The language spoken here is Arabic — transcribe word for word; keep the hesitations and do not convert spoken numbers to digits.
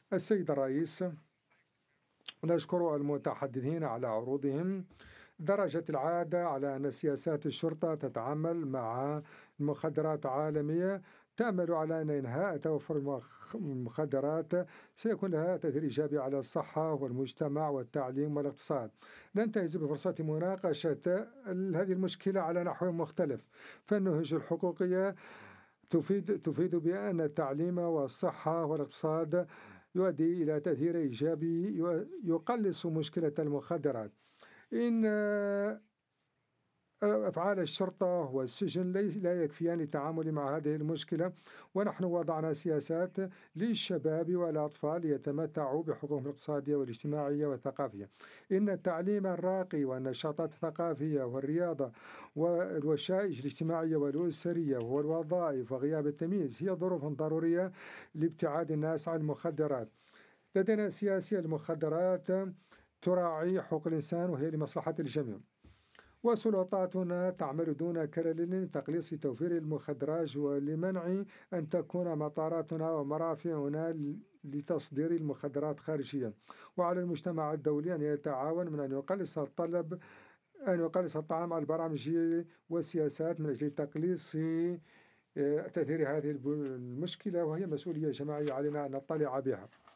السيد الرئيس، نشكر المتحدثين على عروضهم. درجت العادة على أن سياسات الشرطة تتعامل مع المخدرات عالمية، تعمل على أن إنهاء توفر المخ- المخدرات سيكون لها تأثير إيجابي على الصحة والمجتمع والتعليم والاقتصاد. ننتهز بفرصة مناقشة ال- هذه المشكلة على نحو مختلف، فالنهج الحقوقية تفيد تفيد بأن التعليم والصحة والاقتصاد يؤدي إلى تأثير إيجابي يو- يقلص مشكلة المخدرات. إن أفعال الشرطة والسجن ليس لا يكفيان للتعامل مع هذه المشكلة، ونحن وضعنا سياسات للشباب والأطفال ليتمتعوا بحقوقهم الاقتصادية والاجتماعية والثقافية. إن التعليم الراقي والنشاطات الثقافية والرياضة والوشائج الاجتماعية والأسرية والوظائف وغياب التمييز هي ظروف ضرورية لابتعاد الناس عن المخدرات. لدينا سياسة المخدرات تراعي حقوق الإنسان وهي لمصلحة الجميع، وسلطاتنا تعمل دون كلل لتقليص توفير المخدرات ولمنع أن تكون مطاراتنا ومرافئنا لتصدير المخدرات خارجيا. وعلى المجتمع الدولي أن يتعاون من أن يقلص الطلب أن يقلص الطعام على البرامج والسياسات من أجل تقليص آه، تأثير هذه المشكلة، وهي مسؤولية جماعية علينا أن نطلع بها.